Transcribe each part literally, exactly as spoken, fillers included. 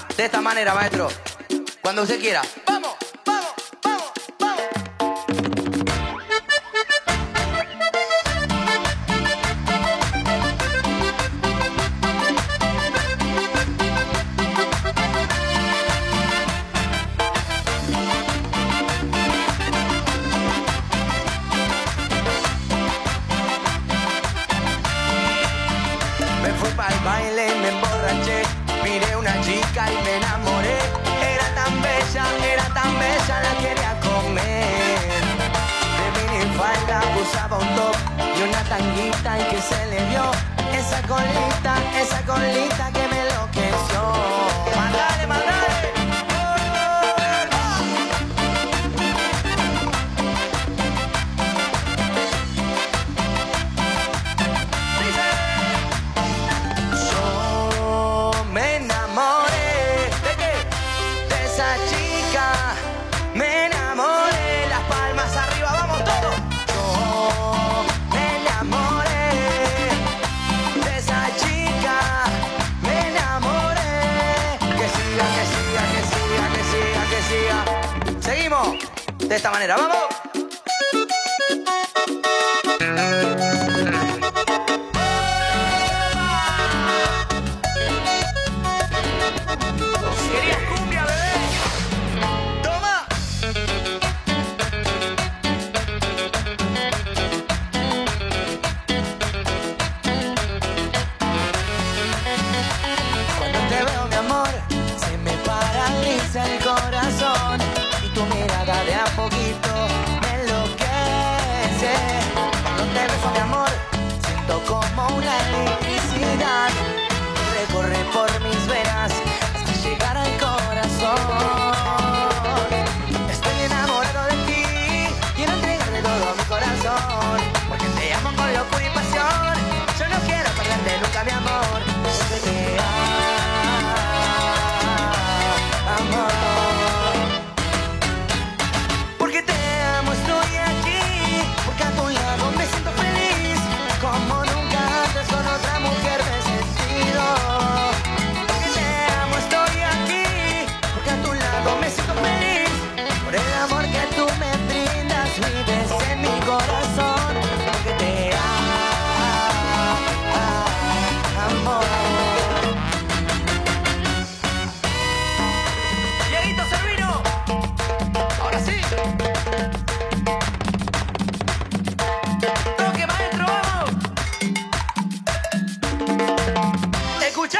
de esta manera, maestro. Cuando usted quiera. ¡Vamos! ¡Vamos! ¡Vamos! ¡Vamos! Me fui pa'l baile y me emborraché. Miré una chica y me enamoré. Era tan bella, era tan bella, la quería comer. De minifalda usaba un top y una tanguita y que se le vio esa colita, esa colita que me enloqueció. ¡Mandale, mandale! De esta manera, ¡vamos! ¿Querías cumbia, bebé? ¡Toma! Cuando te veo, mi amor, se me paraliza el corazón. Tu mirada de a poquito me enloquece. Cuando te beso, mi amor, siento como una electricidad que recorre por mis venas hasta llegar al corazón. Estoy enamorado de ti, quiero entregarle todo mi corazón, porque te amo con locura y pasión. Yo no quiero perderte nunca, mi amor, porque te amo, amor. Como nunca antes con otra mujer me he sentido. Porque te amo, estoy aquí. Porque a tu lado me siento feliz. Por el amor que tú me brindas, vives en mi corazón. Porque te amo, amor. Dieguito Servino. Ahora sí. Toque, maestro, vamos. Escucha.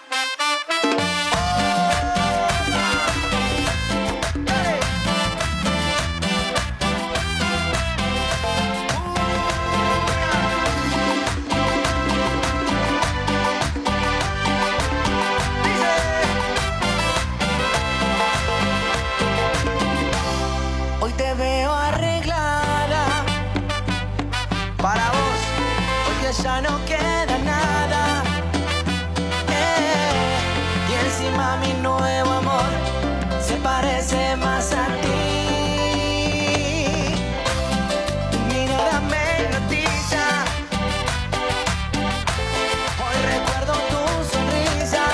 Hoy te veo arreglada para vos, porque ya no queda nada. Eh, y encima mi nuevo amor se parece más a ti. Mi mirada me hipnotiza. Hoy recuerdo tu sonrisa.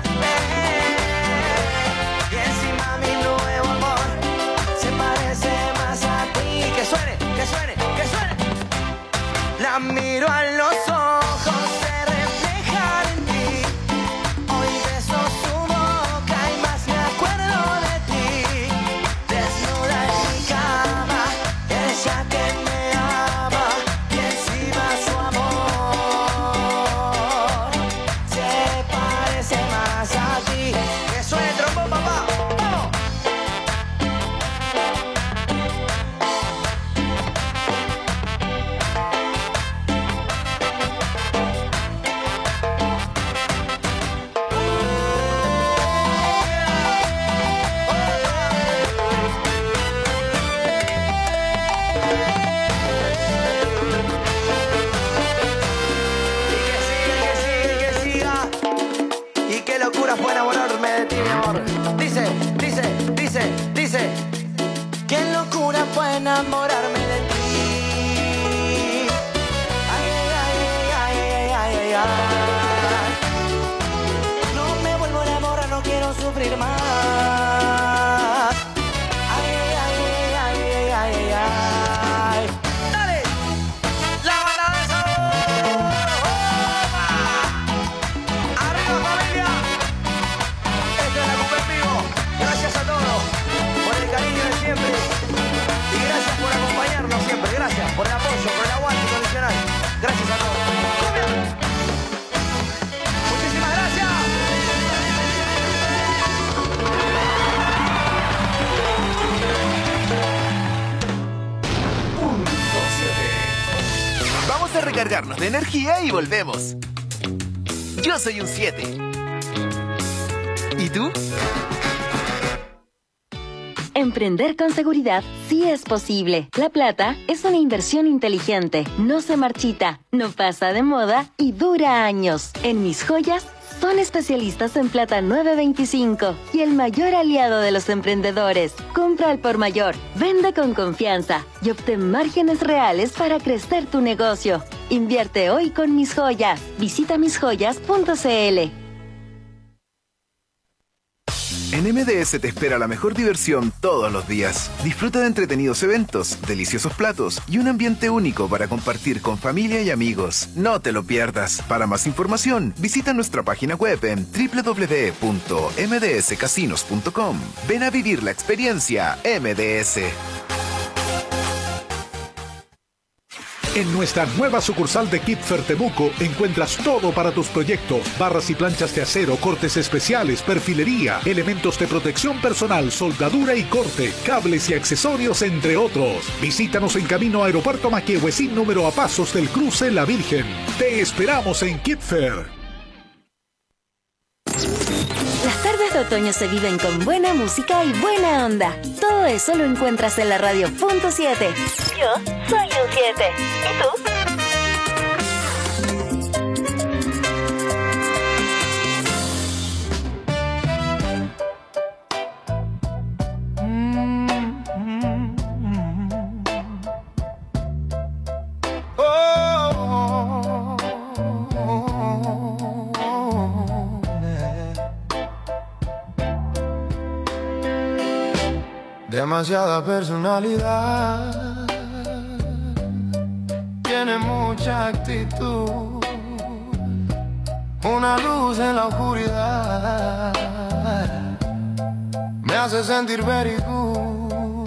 Eh, y encima mi nuevo amor se parece más a ti. Que suene, que suene, que suene. La miro a los ojos, se refleja en ti. Hoy beso su boca y más me acuerdo de ti. Desnuda en mi cama, ella que me ama. Y encima su amor se parece más a ti. Que suene el trombón, papá. ¡Vamos! sufrir más. Ay, ay, ay, ay, ay, ay, ay. Dale, la banda de sabor. ¡Opa! Arriba, familia. Esto es la Cumbia en vivo. Gracias a todos por el cariño de siempre. Y gracias por acompañarnos siempre. Gracias por el apoyo, por el aguante incondicional. Gracias a todos. ¡Cumbia! Muchísimas gracias. Vamos a recargarnos de energía y volvemos. Yo soy un siete. ¿Y tú? Emprender con seguridad sí es posible. La plata es una inversión inteligente, no se marchita, no pasa de moda y dura años. En Mis Joyas son especialistas en plata nueve veinticinco y el mayor aliado de los emprendedores. Compra al por mayor, vende con confianza y obtén márgenes reales para crecer tu negocio. Invierte hoy con Mis Joyas. Visita mis joyas punto c l. En M D S te espera la mejor diversión todos los días. Disfruta de entretenidos eventos, deliciosos platos y un ambiente único para compartir con familia y amigos. No te lo pierdas. Para más información, visita nuestra página web en doble u doble u doble u punto m d s casinos punto com. Ven a vivir la experiencia M D S. En nuestra nueva sucursal de Kipfer Temuco encuentras todo para tus proyectos: barras y planchas de acero, cortes especiales, perfilería, elementos de protección personal, soldadura y corte, cables y accesorios, entre otros. Visítanos en camino a Aeropuerto Maquiehuecín, número a pasos del cruce La Virgen. Te esperamos en Kipfer. Las tardes de otoño se viven con buena música y buena onda. Todo eso lo encuentras en la radio punto siete. Yo soy un siete. ¿Y tú? Demasiada personalidad, tiene mucha actitud, una luz en la oscuridad, me hace sentir very good.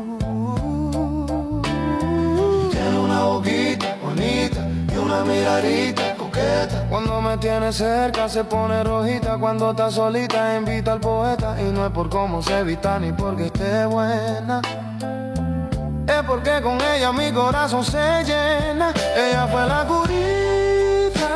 Tiene una boquita bonita y una miradita coqueta. Cuando me tiene cerca se pone rojita. Cuando está solita invita al poeta. Y no es por cómo se vista ni porque esté buena, es porque con ella mi corazón se llena. Ella fue la curita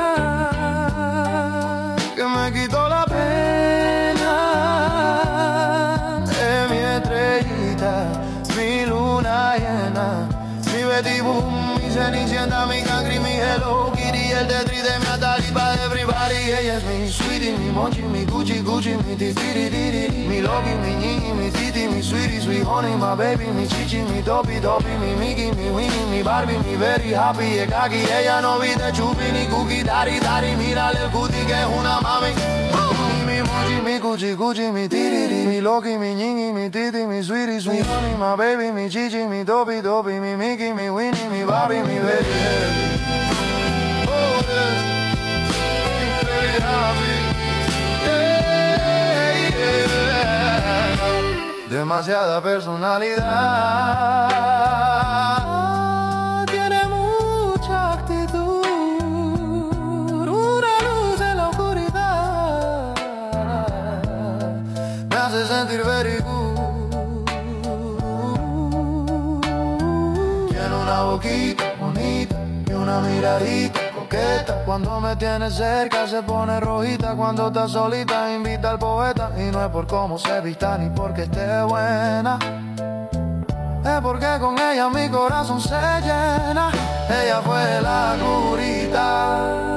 que me quitó la pena. Es mi estrellita, mi luna llena, mi Betty Boom, mi Cenicienta, mi Cangri, mi Hello Kitty, el Tetris de mi Atalipa de everybody. Ella es mi sweetie, mi mochi, mi Gucci, Gucci, mi titiritiri, mi Loki, mi Ñiñi, mi Titi, mi sweetie, sweet honey, my baby, mi Chichi, mi Topi, Topi, mi Mickey, mi Winnie, mi Barbie, mi very happy, es kaki. Ella no viste chupi ni cookie, dari, dari, mírale el cutie que es una mami. Mi mochi, mi Gucci, Gucci, mi tiriri, mi Loki, mi Ñiñi, mi Titi, mi sweetie, sweet honey, my baby, mi Chichi, mi Topi, Topi, mi Mickey, mi Winnie, mi Barbie, mi very happy. Oh, yeah. Very happy. Yeah, yeah. Demasiada personalidad, tiene mucha actitud, una luz en la oscuridad, me hace sentir very good. Tiene una boquita bonita y una miradita coqueta. Cuando me tiene cerca se pone rojita. Cuando está solita invita al poeta. Y no es por cómo se vista ni porque esté buena, es porque con ella mi corazón se llena. Ella fue la curita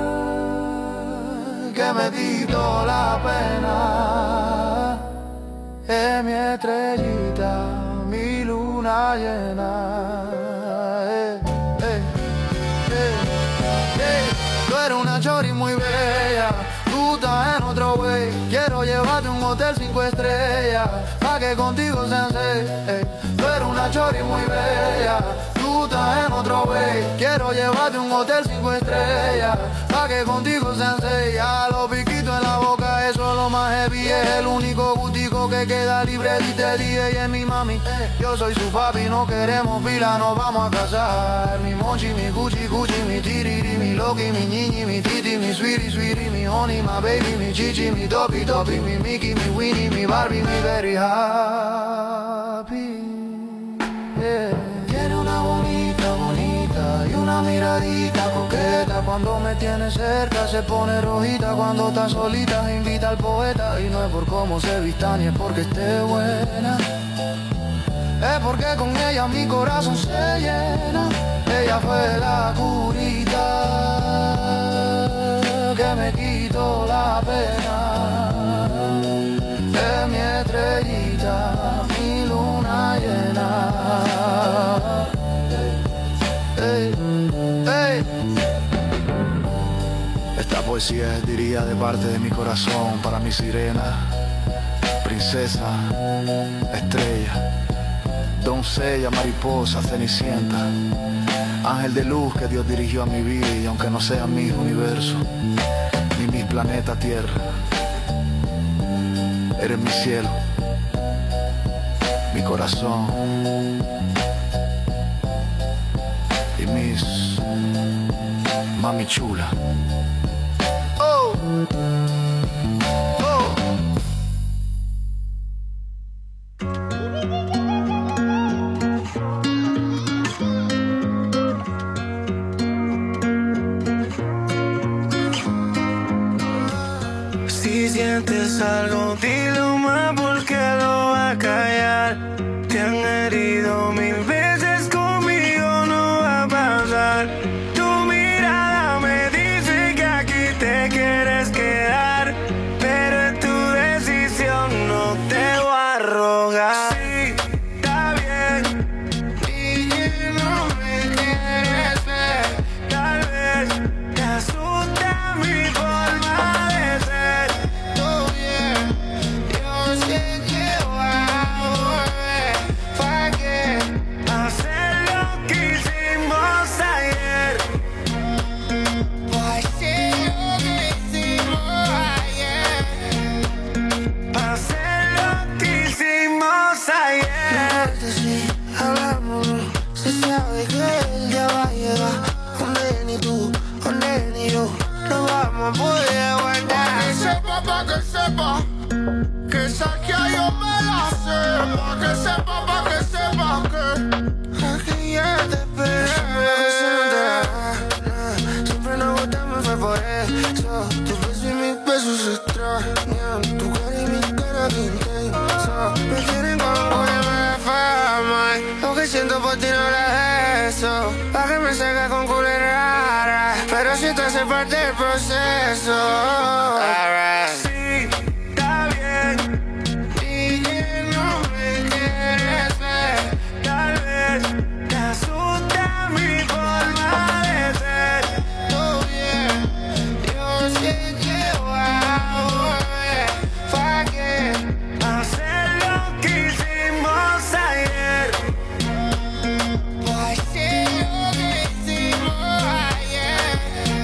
que me quitó la pena. Es mi estrellita, mi luna llena. Eh, eh, eh, eh. Tú eres una chori muy bella, tú estás en otro way. Quiero llevarte a un hotel cinco estrellas, pa' que contigo sean seis. Ey. Tú eres una chori muy bella, tú estás en otro way. Quiero llevarte a un hotel cinco estrellas, pa' que contigo sean seis. A los piquitos en la boca, eso es lo más heavy. Es el único gustico que queda libre. Dite dije y es mi mami, yo soy su papi. No queremos fila, nos vamos a casar. Mi mochi, mi gucci, gucci, mi tiriri, mi loki, mi ñiñi, mi titi, mi sweetie, sweetie, mi honey, my baby, mi chichi, mi topi, topi, mi Mickey, mi Winnie, mi Barbie, mi very happy. Yeah. Tiene una bonita, bonita y una miradita coqueta. Cuando me tiene cerca se pone rojita. Cuando está solita invita al poeta. Y no es por cómo se vista ni es porque esté buena, es porque con ella mi corazón se llena. Ella fue la curita que me quitó la pena. Es mi estrellita, mi luna llena. Ey, ey. Esta poesía es, diría, de parte de mi corazón para mi sirena, princesa, estrella, doncella, mariposa, cenicienta, ángel de luz que Dios dirigió a mi vida. Y aunque no sea mi universo ni mi planeta Tierra, eres mi cielo, mi corazón y mis mami chula. Oh, oh. Si sientes algo, dilo más porque lo va a callar. Te han herido mil veces, conmigo no va a pasar. Tu mirada me dice que aquí te quieres quedar, pero es tu decisión, no te voy a rogar. Sí, está bien, y que no me quieres ver. Tal vez te asusta mi forma de ser. Todo bien, yo sé que voy a volver. ¿Para qué hacer lo que hicimos ayer? ¿Para hacer lo que hicimos ayer? ¿Para hacer lo que hicimos ayer? Si hablamos, se sabe que el día va a llegar, donde ni tú, donde ni yo no vamos a poder aguantar. Pa' que sepa, pa' que sepa, que esa que yo me la sé. Pa' que sepa, pa' que sepa que aquí ya te esperé. Siempre nos gustamos, fue por eso. Tu beso y mis besos se extrañan, tu cara y mi cara que intensa. Me tienen como una mala fama. Lo que siento por ti no era eso. Pa' que me salga con culera rara, pero si te hace parte del proceso. Alright. Sí, está bien, Y que no me quieres ver. tal vez te asusta mi forma de ser. Todo bien, yo sé que voy a volver. ¿Pa' qué Hacer lo que hicimos ayer. Pa' hacer lo que hicimos ayer?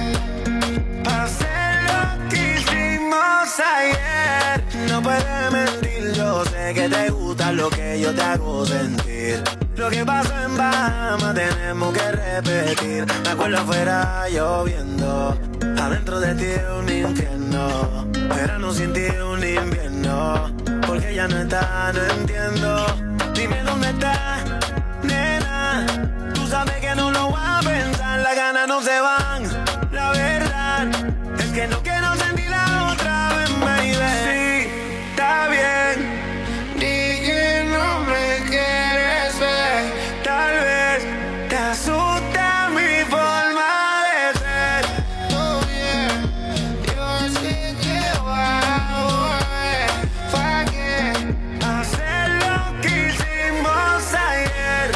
Hacer lo que hicimos ayer. No puedes mentir, yo sé que te gusta lo que yo te hago sentir. Lo que pasó en Bahamas tenemos que repetir. Me acuerdo afuera lloviendo, adentro de ti un infierno. Verano sin ti un invierno, porque ya no está, no entiendo. Dime dónde está, nena. Tú sabes que no lo voy a pensar, las ganas no se van. La verdad es que no quiero sentirla otra vez, baby. Sí, está bien, Di que no me quieres ver. tal vez te asusta mi forma de ser. Todo bien, yo sé que voy a volver. ¿Pa' qué Hacer lo que hicimos ayer.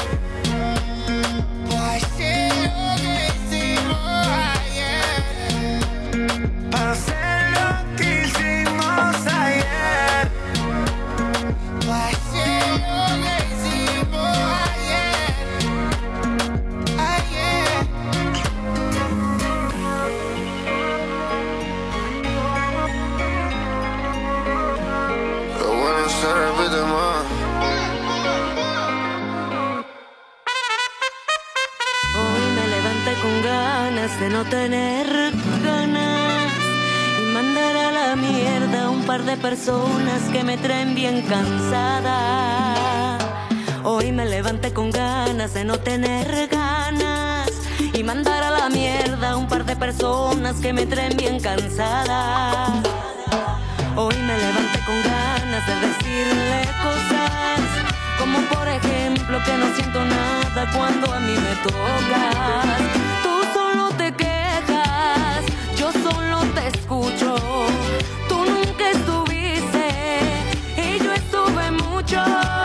Pa' hacer lo que hicimos ayer? Hacer de no tener ganas y mandar a la mierda a un par de personas que me traen bien cansada. Hoy me levanté con ganas de no tener ganas y mandar a la mierda a un par de personas que me traen bien cansada. Hoy me levanté con ganas de decirle cosas como por ejemplo que no siento nada cuando a mí me tocas. Tú solo te quejas, yo solo te escucho. Tú nunca estuviste y yo estuve mucho.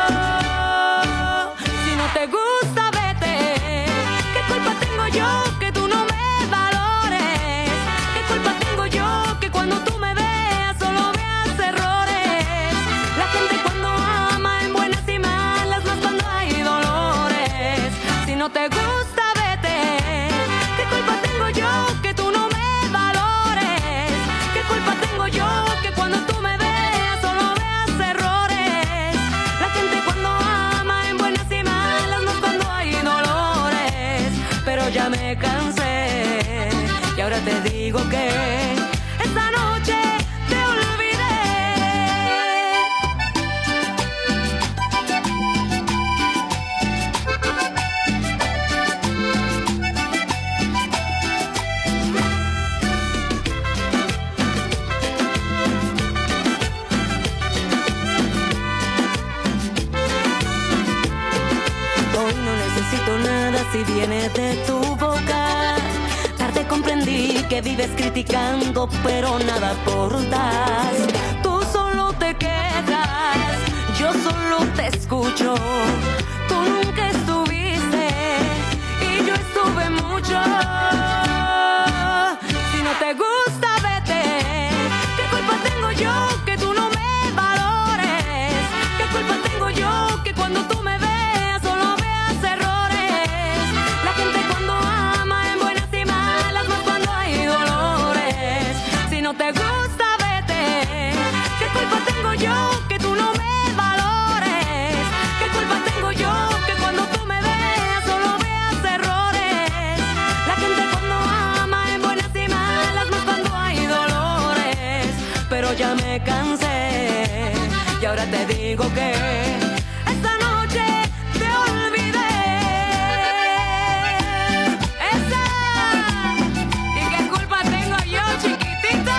Si no te gusta, vete. ¿Qué culpa tengo yo que tú no me valores? ¿Qué culpa tengo yo que cuando tú me veas solo veas errores? La gente cuando ama en buenas y malas, más cuando hay dolores. Si no te gusta, vete. ¿Qué culpa tengo yo que tú no me valores? ¿Qué culpa tengo yo que cuando tú me veas solo veas errores? La gente cuando ama en buenas y malas, más cuando hay dolores. Pero ya me cansé y ahora te digo que esta noche te olvidé. Hoy no necesito nada si viene de tu boca. Tarde comprendí que vives criticando, pero nada aportas. Tú solo te quejas, yo solo te escucho. Tú nunca estuviste y yo estuve mucho. Si no te gusta, vete. ¿Qué culpa tengo yo que tú no me valores? ¿Qué culpa tengo yo que cuando tú me veas solo veas errores? La gente cuando ama en buenas y malas, más cuando hay dolores. Si no te gusta, vete. ¿Qué culpa tengo yo que tú no me valores? ¿Qué culpa tengo yo que cuando tú me veas solo veas errores? La gente cuando ama en buenas y malas, más cuando hay dolores. Pero ya me cansé y ahora te digo que esta noche te olvidé. Esa. ¿Y qué culpa tengo yo, chiquitito?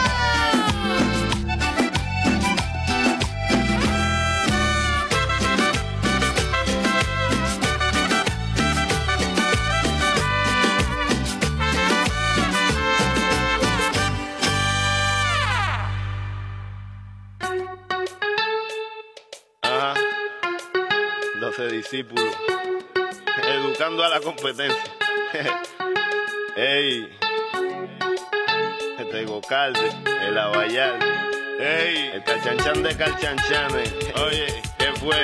Ajá. doce discípulos. Educando a la competencia. Ey. Este Gocalde, el Abayalde. Ey. El Calchanchan de Calchanchanes. Oye, ¿qué fue?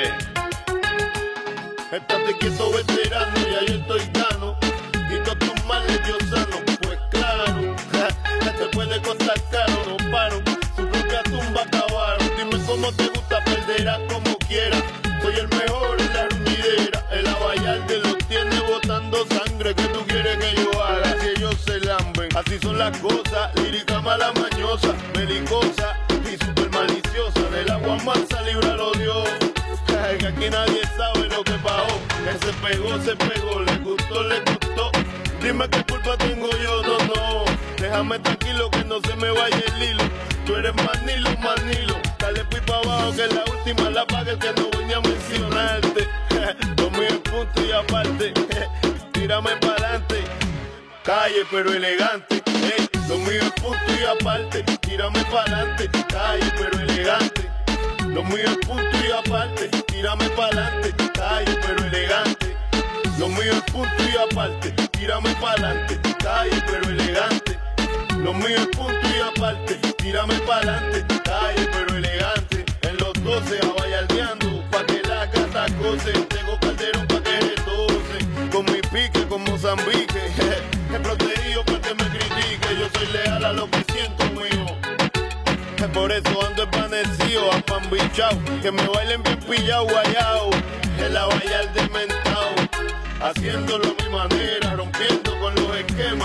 Estate quieto, veterano, ya yo estoy gano. Y todos tus males yo sano. Pues claro, te puede costar caro, no paro. Su propia tumba acabaron. Dime cómo te gusta, perderás como quieras. Soy el mejor en la ruidera. El Abayalde los tiene botando sangre. ¿Qué tú quieres que yo haga? Si ellos se lamben. Así son las cosas. Lírica mala mañosa, belicosa y super maliciosa. Del agua mansa, líbralo Dios. Que aquí nadie sabe lo que pasó. Que se pegó, se pegó, le gustó, le gustó. Dime qué culpa tengo yo, no, no. Déjame tranquilo que no se me vaya el hilo. Tú eres manilo, manilo. Dale pipa abajo que la última la paga el que no voy a mencionarte. Lo mío es punto y aparte. Tírame pa'lante. Calle pero elegante. Hey, lo mío es punto y aparte. Tírame pa'lante. Calle pero elegante. Lo mío es punto y aparte. Tírame pa'lante. Calle pero elegante. Lo mío es punto y aparte. Tírame pa'lante. Calle pero elegante. Lo mío es punto y aparte. Tírame pa'lante. Calle pero elegante. En los doce abayaldeando pa' que la gata goce. Tengo Calderón pa' que retose. Con mi pique con Mozambique. He protegido pa' que me critique. Yo soy leal a lo que siento mío. Por eso ando espanecido, apambichao. Que me bailen bien pillao, guayao. El Abayalde mentao. Haciéndolo a mi manera, rompiendo con los esquemas.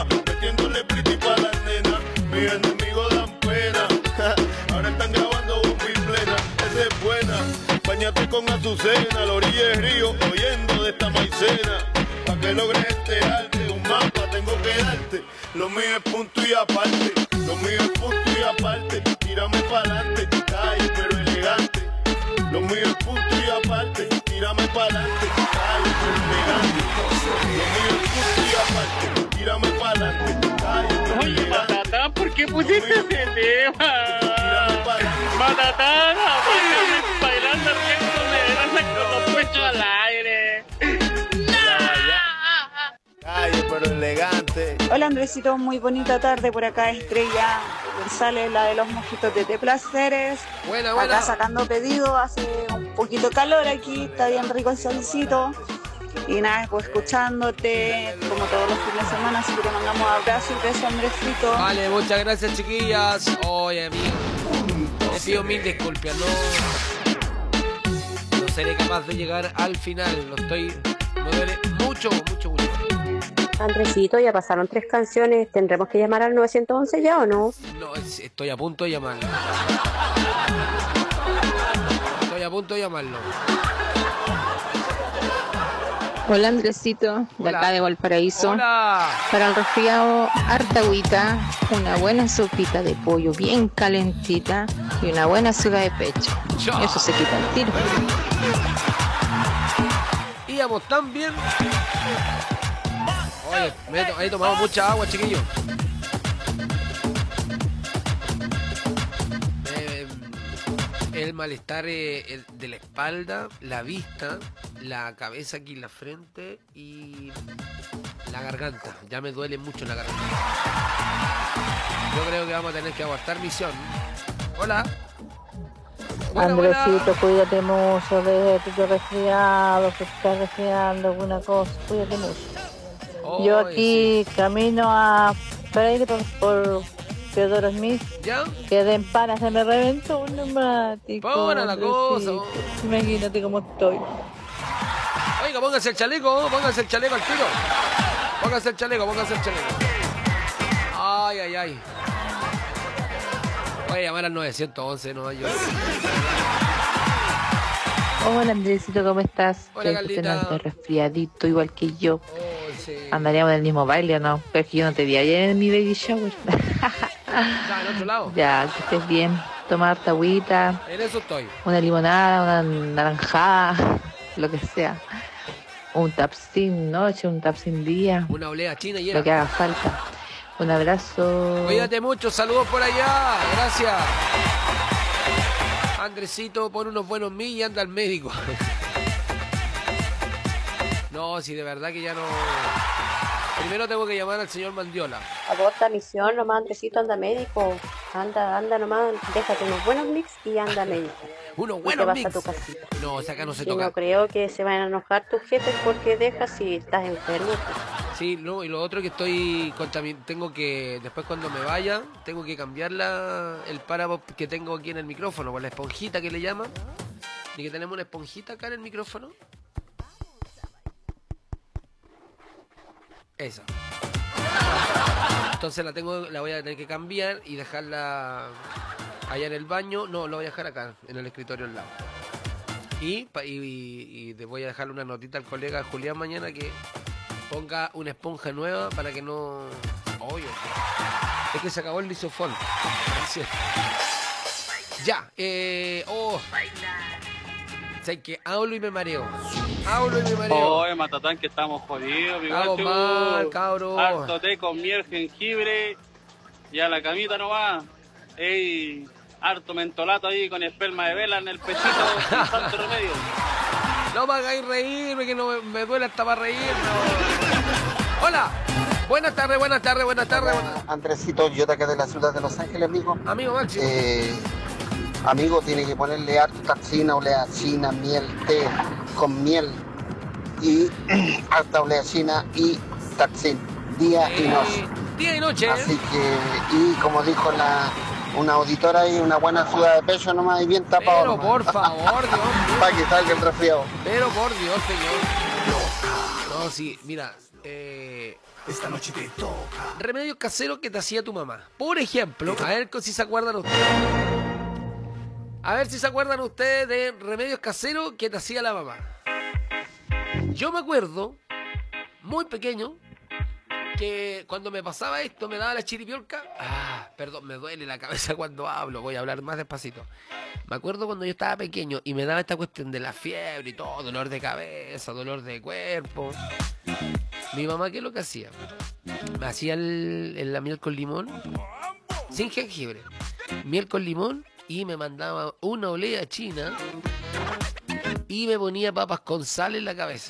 metiéndole pretty pa' las nenas. Mis enemigos dan pena. Ahora están grabando bomba y plena. Esa es buena. Báñate con Azucena a la orilla del río, oyendo de esta maicena. Pa' que logres este arte, un mapa tengo que darte. Lo mío es punto y aparte. Lo mío es punto y aparte. Tírame pa'lante, calle pero elegante. Lo mío es punto y aparte. Tírame pa'lante, calle pero elegante. Lo mío es punto y aparte. Tírame pa'lante, calle pero Oye, elegante. Matatán, ¿por qué pusiste ese tema? Matatán, apóyame bailando el ritmo de grasa con los pechos al aire. Calle pero elegante. Hola Andresito, muy bonita tarde por acá, Estrella González, la de los mojitos de Te Placeres. Buena, buena. Acá sacando pedido, hace un poquito de calor aquí, está bien rico el solcito. Y nada, pues escuchándote como todos los fines de semana, así que te mandamos abrazos y besos, Andresito. Vale, muchas gracias, chiquillas. Oye, amigo, te pido mil disculpas, no, no seré capaz de llegar al final. Lo estoy, me duele mucho, mucho, mucho. Andresito, ya pasaron tres canciones. ¿Tendremos que llamar al nueve once ya o no? No, es- estoy a punto de llamarlo. Estoy a punto de llamarlo. Hola Andresito, de Hola. acá de Valparaíso. Hola. Para el resfriado, harta agüita, una buena sopita de pollo bien calentita y una buena soda de pecho. Ya. Eso se quita el tiro. Íbamos tan bien. Oye, me he, to- he tomado mucha agua, chiquillo. Eh, el malestar eh, el de la espalda, la vista, la cabeza aquí en la frente y la garganta. Ya me duele mucho la garganta. Yo creo que vamos a tener que aguantar misión. Hola. Buena, buena. Andresito, cuídate mucho de tu resfriado, que estás resfriando alguna cosa, cuídate mucho. Oh, Yo aquí camino a Freire por, por Teodoro Smith, ¿Ya? que de empana se me reventó un neumático. Buena la cosa. Andresito. Imagínate cómo estoy. Oiga, póngase el chaleco, póngase el chaleco al tiro. Póngase el chaleco, póngase el chaleco. Ay, ay, ay. Voy a llamar al nueve once, no yo. Hola Andresito, ¿cómo estás? Hola, Estoy Carlita. escuchando resfriadito igual que yo. Oh, sí. Andaríamos en el mismo baile, ¿no? Pero es que yo no te vi ayer en mi baby shower. Está en otro lado. Ya, que estés bien. Tomar harta agüita, En eso estoy. una limonada, una naranjada, lo que sea. Un tapsin noche, un tapsin día, Una olea china y lo que era. haga falta. Un abrazo. Cuídate mucho, saludos por allá. Gracias. Andresito, pon unos buenos mil y anda al médico. No, si de verdad que ya no. Primero tengo que llamar al señor Mandiola. Aborta misión, nomás Andresito, anda médico. Anda, anda nomás, déjate unos buenos mix y anda médico. Unos Y te buenos vas mix. a tu casita. No, o sea, acá no se Y toca. no creo que se vayan a enojar tus jefes porque dejas si estás enfermo. Sí, no, y lo otro que estoy contamin- tengo que, después cuando me vaya, tengo que cambiar la, el parapop que tengo aquí en el micrófono, con la esponjita que le llaman. Y que tenemos una esponjita acá en el micrófono. Esa. Entonces la tengo, la voy a tener que cambiar y dejarla allá en el baño. No, lo voy a dejar acá, en el escritorio al lado. Y, pa- y, y te voy a dejar una notita al colega Julián mañana que ponga una esponja nueva para que no... Obvio. Es que se acabó el lisofón. Así es. Ya. Eh... Oh. Sé que hablo y me mareo. Hablo y me mareo. Oye, Matatán, que estamos jodidos. igual Estamos tú. mal, cabro. Harto té con miel, jengibre y a la camita nomás. Ey, harto mentolato ahí con esperma de vela en el pechito, sin tanto remedio. No me hagáis reírme, que no me, me duele hasta para reír. No. Hola. Buenas tardes, buenas tardes, buenas tardes. Buenas... Andresito, yo te acá de la ciudad de Los Ángeles, amigo. Amigo Maxi. Eh, amigo, tiene que ponerle harta china, olea china, miel, té con miel y harta olea china y taxín, día y noche. Día y noche. Así que, y como dijo la una auditora ahí, una buena ciudad de pecho nomás y bien tapado. Pero por favor, Dios mío. Para que salga el resfriado. Pero por Dios, señor. No, sí, mira, Eh, Esta noche te toca. remedios caseros que te hacía tu mamá. Por ejemplo, a ver si se acuerdan ustedes. A ver si se acuerdan ustedes de remedios caseros que te hacía la mamá. Yo me acuerdo, muy pequeño, que cuando me pasaba esto, me daba la chiripiolca. Ah, perdón, me duele la cabeza cuando hablo, voy a hablar más despacito. Me acuerdo cuando yo estaba pequeño y me daba esta cuestión de la fiebre y todo, dolor de cabeza, dolor de cuerpo. Mi mamá, ¿qué es lo que hacía? Me hacía el, el- la miel con limón, sin jengibre, miel con limón, y me mandaba una olea china y me ponía papas con sal en la cabeza.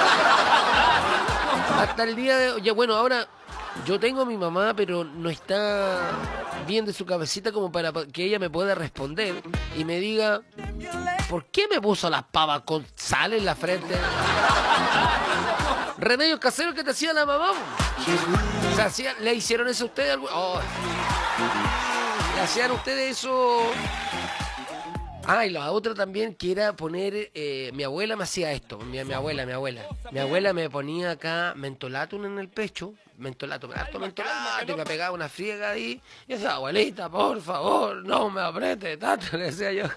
Hasta el día de hoy, ya, bueno, ahora yo tengo a mi mamá, pero no está bien de su cabecita como para que ella me pueda responder y me diga, ¿por qué me puso las papas con sal en la frente? Remedios caseros que te hacía la mamá. O sea, hacía- ¿le hicieron eso a ustedes? algu- Oh. ¿Le hacían ustedes eso? Ah, y la otra también, que era poner, eh, mi abuela me hacía esto, mi, mi abuela, mi abuela. Mi abuela me ponía acá mentolatum en el pecho, mentolatum, harto mentolatum, y me pegaba una friega ahí, y decía, abuelita, por favor, no me apriete tanto, le decía yo.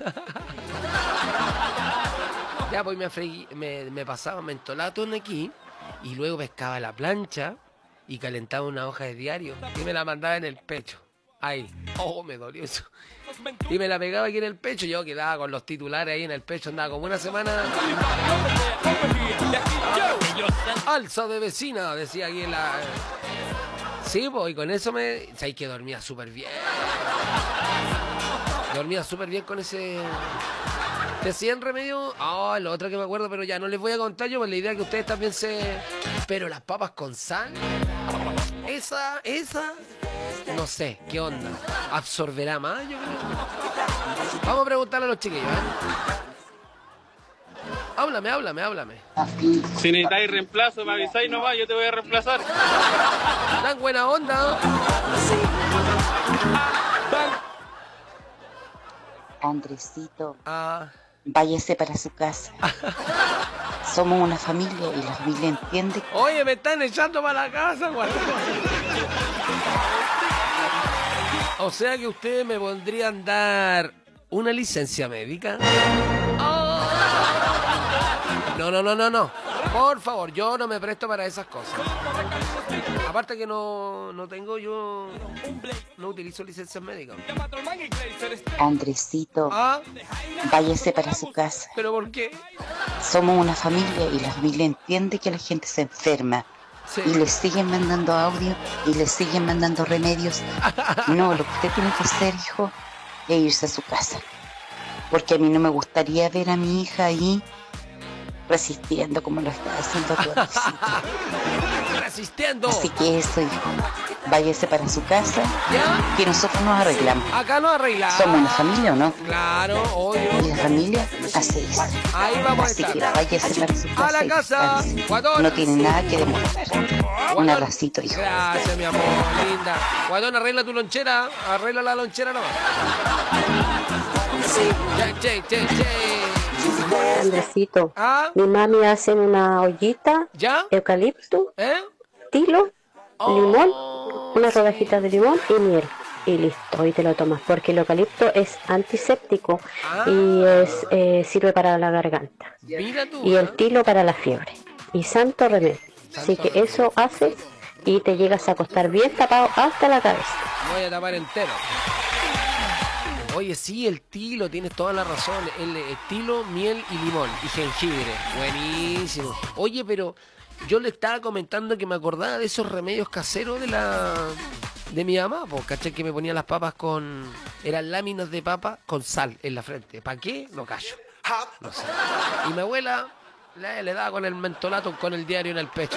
Ya, pues me, fregui- me, me pasaba mentolatum aquí, y luego pescaba la plancha, y calentaba una hoja de diario, y me la mandaba en el pecho. Ahí, oh, me dolió eso. Y me la pegaba aquí en el pecho. Yo quedaba con los titulares ahí en el pecho. Andaba como una semana. Alza de vecina, decía aquí en la. Sí, pues, y con eso me. Sabes que dormía súper bien. Dormía súper bien con ese. ¿Te hacían remedio? Ah, lo otro que me acuerdo, pero ya no les voy a contar yo, pues la idea es que ustedes también se. Pero las papas con sal. Esa, esa. No sé, ¿qué onda? ¿Absorberá más? Yo creo. Vamos a preguntarle a los chiquillos, ¿eh? Háblame, háblame, háblame. Si necesitáis reemplazo, me avisáis nomás, yo te voy a reemplazar. Tan buena onda. Andresito, Ah. váyase para su casa. Somos una familia y la familia entiende. Oye, me están echando para la casa, güey. O sea que ustedes me podrían dar una licencia médica. Oh. No, no, no, no, no. Por favor, yo no me presto para esas cosas. Aparte que no, no tengo, yo no utilizo licencias médicas. Andresito, Ah, váyase para su casa. ¿pero por qué? Somos una familia y la familia entiende que la gente se enferma. Sí. Y le siguen mandando audio y le siguen mandando remedios. No, lo que usted tiene que hacer, hijo, es irse a su casa. Porque a mí no me gustaría ver a mi hija ahí resistiendo como lo está haciendo tu Andresito. Resistiendo. Así que eso, hijo, váyase para su casa, ¿Ya? que nosotros nos arreglamos. Acá no arreglamos. ¿Somos una familia o no? Claro, obvio. Y la familia hace eso. Ahí vamos a Así estar. que váyase para su casa. A la y casa. descanse. Guatón. No tiene nada que demostrar. Un abracito, hijo. Gracias, mi amor, linda. Guadón, arregla tu lonchera. Arregla la lonchera nomás. Che, che, che, che. Andresito, ¿Ah? mi mami hace una ollita, ¿Ya? eucalipto, ¿Eh? tilo, limón, unas rodajitas de limón y miel. Y listo, y te lo tomas, porque el eucalipto es antiséptico y es eh, sirve para la garganta. Mira tú. Y el tilo para la fiebre. Y santo remedio. Así que eso haces y te llegas a acostar bien tapado hasta la cabeza. Voy a tapar entero. Oye, sí, el tilo, tienes toda la razón. El, el tilo, miel y limón. Y jengibre. Buenísimo. Oye, pero yo le estaba comentando que me acordaba de esos remedios caseros de la de mi mamá, pues, ¿cachai? Que me ponía las papas con... Eran láminas de papa con sal en la frente. ¿Para qué? No callo. No sé. Y mi abuela le, le daba con el mentolato, con el diario en el pecho.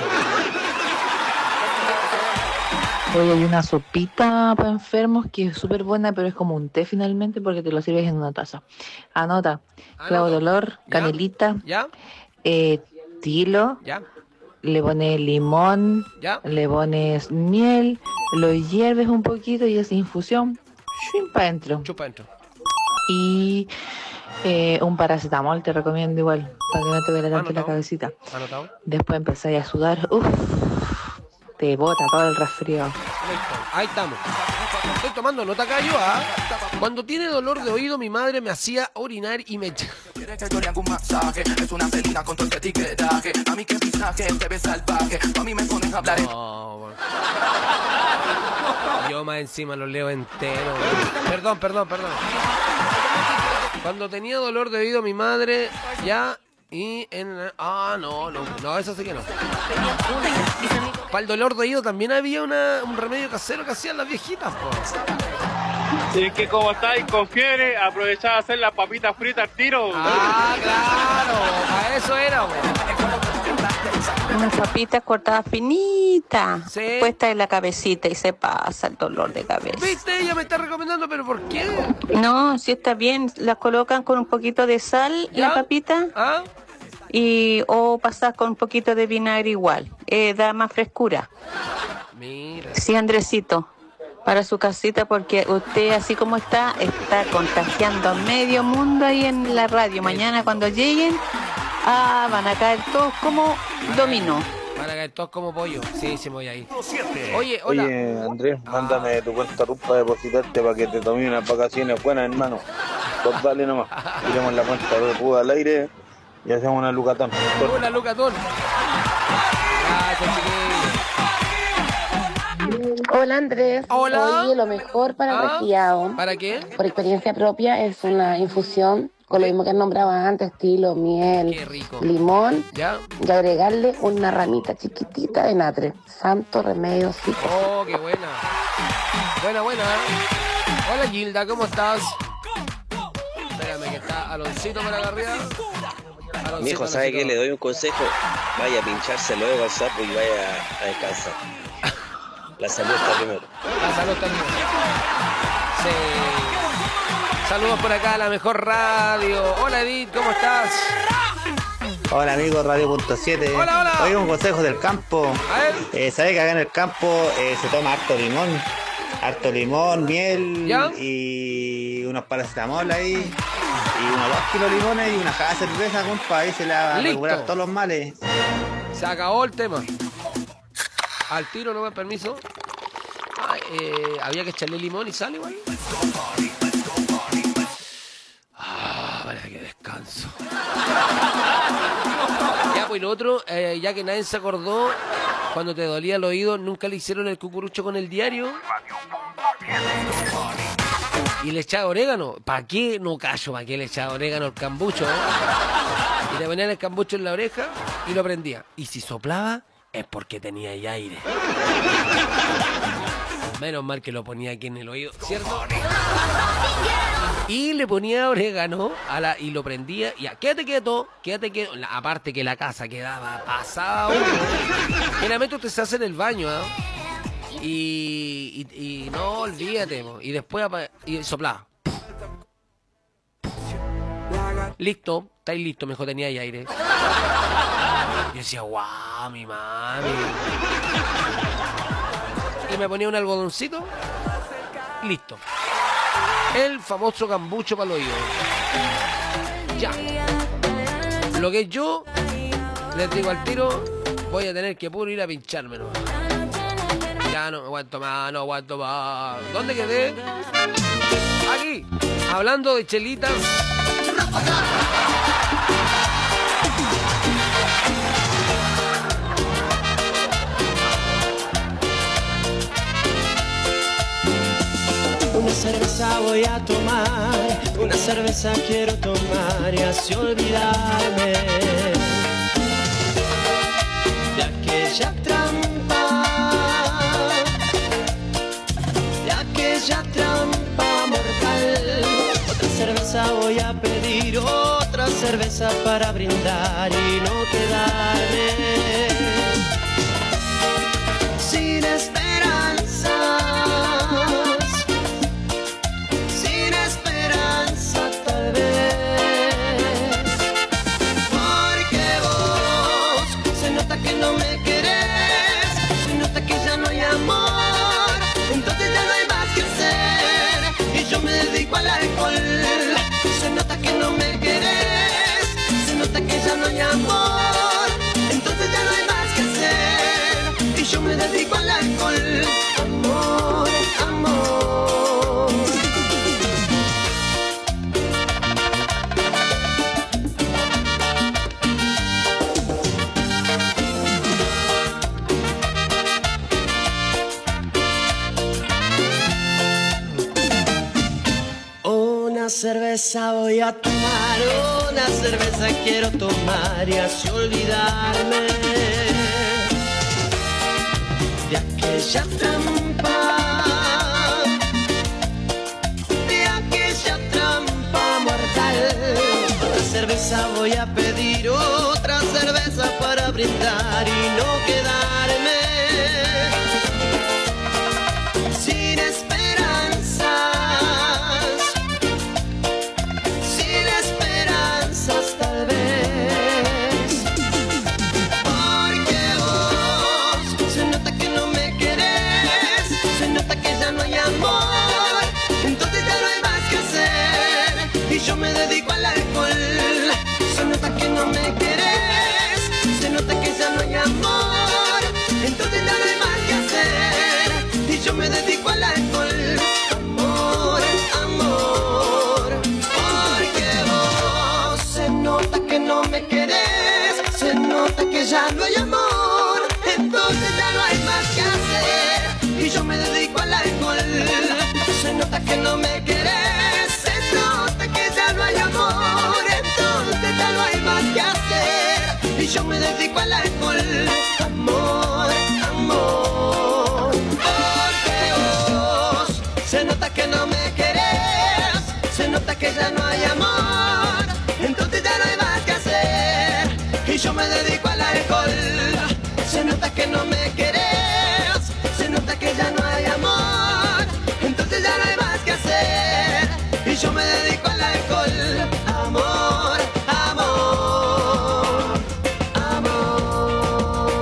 Hoy hay una sopita para enfermos que es súper buena, pero es como un té finalmente porque te lo sirves en una taza. Anota, clavo de olor, canelita, ¿Ya? eh, tilo, ¿Ya? le pones limón, ¿Ya? le pones miel, lo hierves un poquito y es infusión, para adentro. Chupa adentro. Y eh, un paracetamol te recomiendo igual, para que no te duele tanto la Anotado. cabecita. ¿Anotado? Después empezáis a sudar, uff, te bota todo el resfriado. Ahí estamos. Estoy tomando nota acá yo, ¿ah? Cuando tiene dolor de oído, mi madre me hacía orinar y me echa. ¿Quieres que yo le haga un masaje? Es una celina con todo el etiquetaje. A mí que pisaje, te ves salvaje. A mí me pones a hablar. No, bueno. Yo más encima lo leo entero. Perdón, perdón, perdón. Cuando tenía dolor de oído, mi madre ya... Y en... Ah, no, no, no, eso sí que no. Para el dolor de oído también había una, un remedio casero que hacían las viejitas, pues. Sí, que como estáis con fiebre, aprovechaba a hacer las papitas fritas al tiro. Ah, claro, a eso era, güey. Unas papitas cortadas finitas, ¿sí? Puestas en la cabecita y se pasa el dolor de cabeza. ¿Viste? Ella me está recomendando, pero ¿por qué? No, si está bien, las colocan con un poquito de sal, ¿ya? La papita. ¿Ah? Y o pasas con un poquito de vinagre igual, eh, da más frescura. Mira. Sí, Andresito, para su casita, porque usted así como está, está contagiando a medio mundo ahí en la radio. Mañana cuando lleguen, ah, van a caer todos como dominó. Van a caer todos como pollo. Sí, sí, me voy ahí. Oye, hola. Oye, Andrés, mándame tu cuenta R U P para depositarte para que te tome unas vacaciones buenas, hermano. Pues dale nomás. Tiremos la cuenta de R U P al aire y hacemos una lucatón. Una lucatón. Gracias, chiquillos. Hola, Andrés. Hola. Oye, lo mejor para el ¿Ah? resfriado, ¿Para qué? por experiencia propia, es una infusión con lo mismo que nombraba antes, estilo miel, Qué rico. limón, ¿Ya? y agregarle una ramita chiquitita de natre. Santo remedio, sí. Oh, qué buena. Buena, buena. Hola, Gilda, ¿cómo estás? Espérame que está Aloncito por acá arriba. Aloncito, Mijo, ¿sabe Aloncito. qué? Le doy un consejo. Vaya a pinchárselo de WhatsApp y vaya a descansar. La salud está primero. La salud está primero. Sí. Saludos por acá a la mejor radio. Hola, Edith, ¿cómo estás? Hola amigos, Radio Punto siete. Hola, hola. Hoy un consejo del campo. A ver. Eh, ¿Sabe que acá en el campo eh, se toma harto limón? Harto limón, miel ¿ya? Y unos paracetamol ahí. Y unos dos kilos de limones y una caja de cerveza, compa. Ahí se le va a Listo. regular todos los males. Se acabó el tema. Al tiro, no me permiso. Ay, eh, había que echarle limón y sal igual. Ah, parece que descanso. Ya, pues lo otro, eh, ya que nadie se acordó, cuando te dolía el oído, nunca le hicieron el cucurucho con el diario. Y le echaba orégano. ¿Para qué? No callo, ¿para qué le echaba orégano al cambucho? ¿Eh? Y le ponían el cambucho en la oreja y lo prendía. Y si soplaba, es porque tenía ahí aire. Menos mal que lo ponía aquí en el oído, ¿cierto? Y le ponía orégano a la, y lo prendía. Y ya, quédate quieto, quédate quieto. La, aparte que la casa quedaba pasada uno. Generalmente usted se hace en el baño, ¿eh? Y, y, y no olvídate, mo. Y después y soplaba. Listo, estáis listo, mejor tenía ahí aire. Yo decía, guau, mi mami. Y me ponía un algodoncito. Listo. El famoso cambucho para el oído. Ya. Lo que yo les digo al tiro, voy a tener que puro ir a pinchármelo. Ya no aguanto más, no aguanto más. ¿Dónde quedé? Aquí. Hablando de chelitas. Una cerveza voy a tomar, una cerveza quiero tomar y así olvidarme de aquella trampa, de aquella trampa mortal. Otra cerveza voy a pedir, otra cerveza para brindar y no quedarme sin esperanza. Yo me dedico al alcohol. Se nota que no me querés, se nota que ya no hay amor. Entonces ya no hay más que hacer. Y yo me dedico cerveza voy a tomar, una cerveza quiero tomar y así olvidarme de aquella trampa, de aquella trampa mortal. Otra cerveza voy a pedir, otra cerveza para brindar y no quedarme sin esperanzas, sin esperanzas tal vez, porque vos se nota que no me querés, se nota que ya no hay amor, entonces ya no hay más que hacer y yo me dedico al alcohol. Se nota que no me querés, se nota que ya no hay amor, entonces ya no hay más que hacer y yo me dedico al alcohol. Amor, amor, porque vos se nota que no me querés, se nota que ya no hay amor, entonces ya no hay más que hacer y yo me dedico al alcohol. Se nota que no me querés, se nota que ya no hay amor, entonces ya no hay más que hacer y yo me dedico al alcohol. Amor, amor, porque vos se nota que no me querés, se nota que ya no hay amor, entonces ya no hay más que hacer y yo me dedico al alcohol. Se nota que no me querés, se nota que ya no hay amor, entonces ya no hay más que hacer y yo me dedico al alcohol. Amor, amor, amor,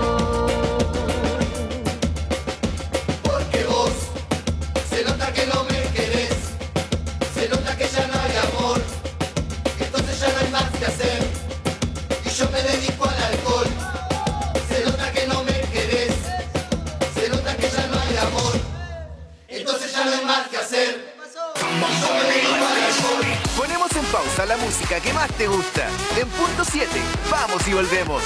Porque vos se nota que no me querés, se nota que ya no hay amor, entonces ya no hay más que hacer y yo me dedico al alcohol. Se nota que no me querés, se nota que ya no hay amor, entonces ya no hay más que hacer y yo me dedico al alcohol. Ponemos en pausa la música que más te gusta. En punto siete, vamos y volvemos.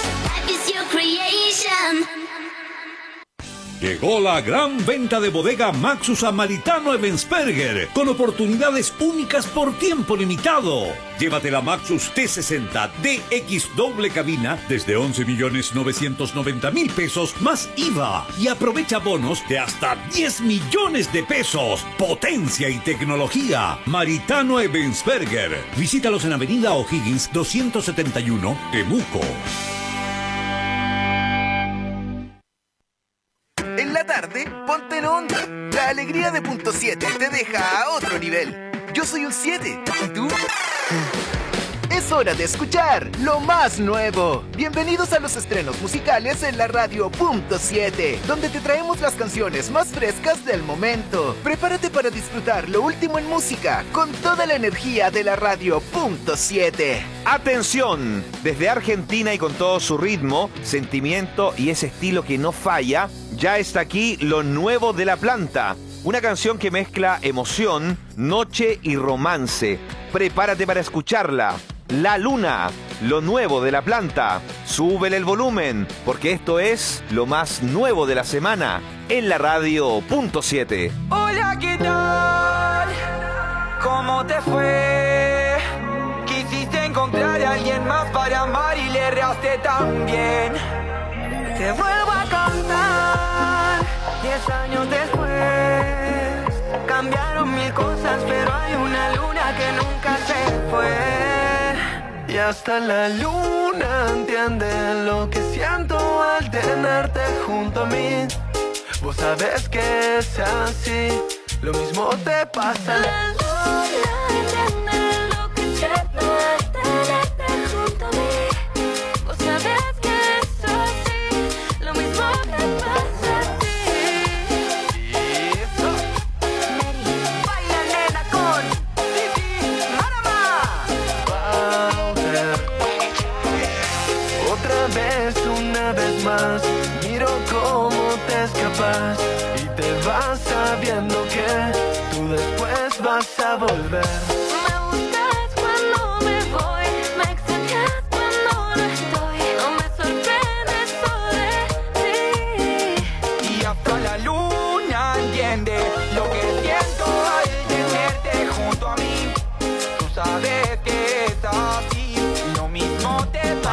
Llegó la gran venta de bodega Maxus a Maritano Ebensperger, con oportunidades únicas por tiempo limitado. Llévate la Maxus T sesenta D X doble cabina desde once millones novecientos noventa mil pesos más I V A y aprovecha bonos de hasta diez millones de pesos. Potencia y tecnología. Maritano Ebensperger. Visítalos en Avenida O'Higgins doscientos setenta y uno, Temuco. En la tarde, ponte en onda. La alegría de punto siete te deja a otro nivel. Yo soy un siete. ¿Y tú? Es hora de escuchar lo más nuevo. Bienvenidos a los estrenos musicales en la radio punto siete, donde te traemos las canciones más frescas del momento. Prepárate para disfrutar lo último en música con toda la energía de la radio punto siete. Atención, desde Argentina y con todo su ritmo, sentimiento y ese estilo que no falla, ya está aquí lo nuevo de La Planta. Una canción que mezcla emoción, noche y romance. Prepárate para escucharla. La Luna, lo nuevo de La Planta. Súbele el volumen, porque esto es lo más nuevo de la semana en la radio punto siete. Hola, ¿qué tal? ¿Cómo te fue? Quisiste encontrar a alguien más para amar y le erraste también. Te vuelvo a contar, diez años después. Cambiaron mil cosas, pero hay una luna que nunca se fue. Y hasta la luna entiende lo que siento al tenerte junto a mí. Vos sabés que es así, lo mismo te pasa. La luna entiende lo que siento al tenerte junto a mí. Vos sabés que es así, lo mismo te pasa a ti. Y eso. Baila nena con Titi Marama. Otra vez, una vez más, miro cómo te escapas y te vas sabiendo que tú después vas a volver. Me buscas cuando me voy, me extrañas cuando no estoy. No me sorprende eso de ti. Y hasta la luna entiende lo que siento al tenerte junto a mí. Tú sabes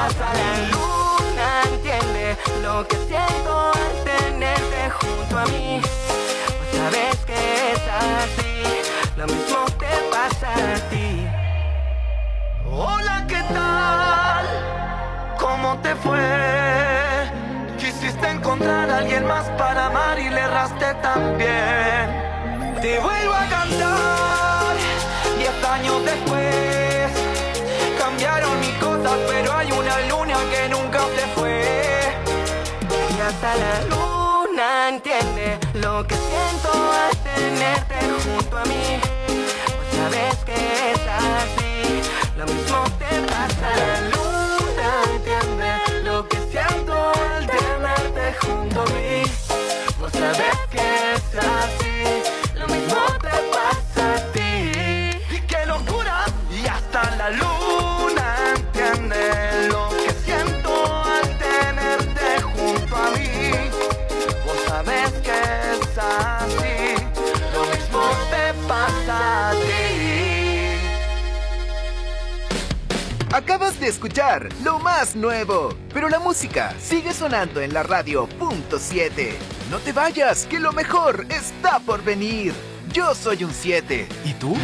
pasa. La luna entiende lo que siento al tenerte junto a mí. Pues sabes que es así, lo mismo te pasa a ti. Hola, ¿qué tal? ¿Cómo te fue? Quisiste encontrar a alguien más para amar y le erraste también. Te vuelvo a cantar, diez años después. Cambiaron mis cosas, pero hay una luna que nunca se fue. Y hasta la luna entiende lo que siento al tenerte junto a mí. Pues sabes que es así, lo mismo te pasa. La luna entiende lo que siento al tenerte junto a mí. Pues sabes que es así, lo mismo te pasa a ti. Y qué locura, y hasta la luna entiende lo que siento al tenerte junto a mí. Vos sabés que es así, lo mismo te pasa a ti. Acabas de escuchar lo más nuevo, pero la música sigue sonando en la radio punto siete. No te vayas, que lo mejor está por venir. Yo soy un siete. ¿Y tú?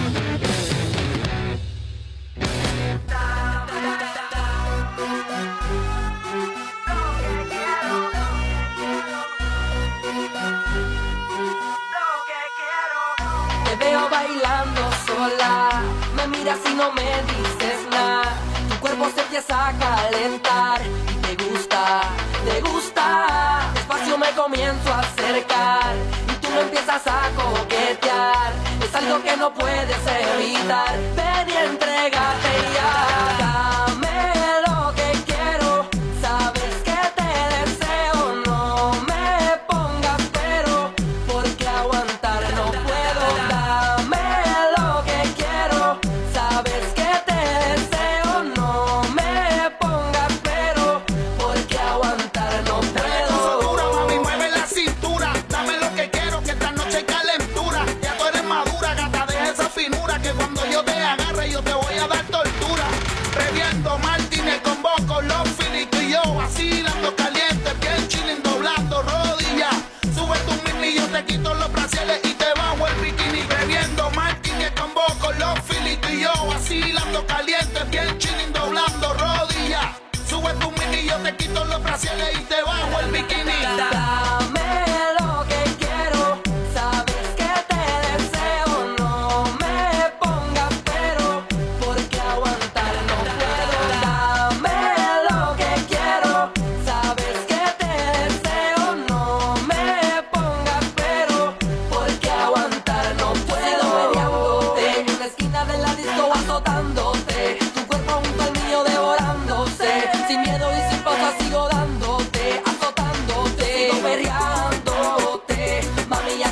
Te veo bailando sola, me miras y no me dices nada. Tu cuerpo se empieza a calentar y te gusta, te gusta. Despacio me comienzo a acercar y tú me empiezas a coquetear. Es algo que no puedes evitar. Ven y entrégate ya. Dame lo que quiero, sabes que te deseo. No me pongas pero, porque aguantar no puedo. Dame lo que quiero, sabes que te deseo. No me pongas pero, porque aguantar no puedo. Dura, mami, mueve la cintura. Dame lo que quiero, que esta noche hay calentura. Ya tú eres madura, gata, deja esa finura. Que cuando yo te agarre, yo te voy a dar tortura. Bebiendo Martínez con vos, con los filitos y yo vacilando caliente, bien chilling, doblando rodillas. Sube tu mini, yo te quito los brasiles y te bajo el bikini. Bebiendo Martínez con vos, con los filitos y yo vacilando caliente, bien chilling, doblando rodillas. Sube tu mini, yo te quito los brasiles y te bajo el bikini. Dame lo que quiero, sabes que te deseo. No me pongas pero, porque aguantar no puedo. Dame lo que quiero, sabes que te deseo. No me pongas pero, porque aguantar no puedo. Peleándote en la esquina de la disco, azotándote. Tu cuerpo junto al mío devorándose. Sin miedo y sin pausa sigo dándote, azotándote. Sigo perreándote, mami,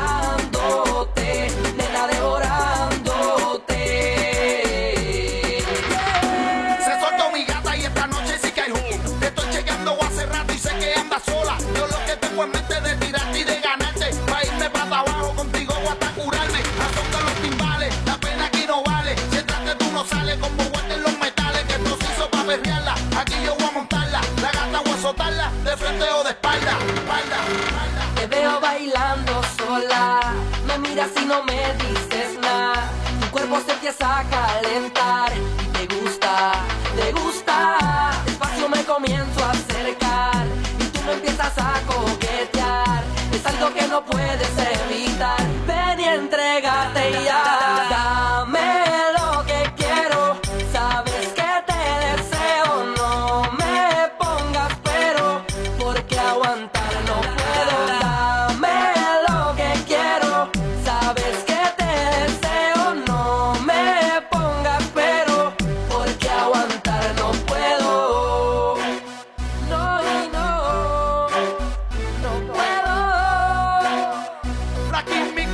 azotándote. Nena, devorándote. Se soltó mi gata y esta noche sí que hay jugo. Te estoy chequeando hace rato y sé que andas sola. Yo lo que tengo en mente de tirarte y de ganarte. Pa' irme para abajo contigo o hasta curarme. Azota los timbales, la pena aquí no vale. Si entraste tú no sales como guantes los metales. Que esto se hizo pa' perrearla, aquí yo voy a montarla. La gata voy a azotarla, de frente o de espalda, espalda, espalda. Te veo bailando sola, me miras y no me dices nada. Tu cuerpo se empieza a calentar y te gusta, te gusta. Despacio me comienzo a acercar y tú me empiezas a coquetear. Es algo que no puedes evitar. Ven y entrégate ya. Dame lo que quiero, sabes que te deseo. No me pongas pero, porque aguantar no puedo. Dame lo que quiero, sabes que te deseo. No me pongas pero, porque aguantar no puedo. No, no, no puedo. Black in me.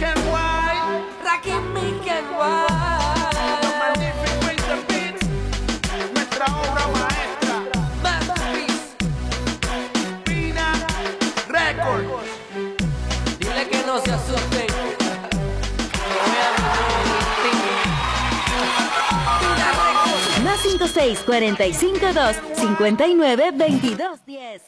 seis cuatro cinco dos, cinco nueve dos dos uno cero.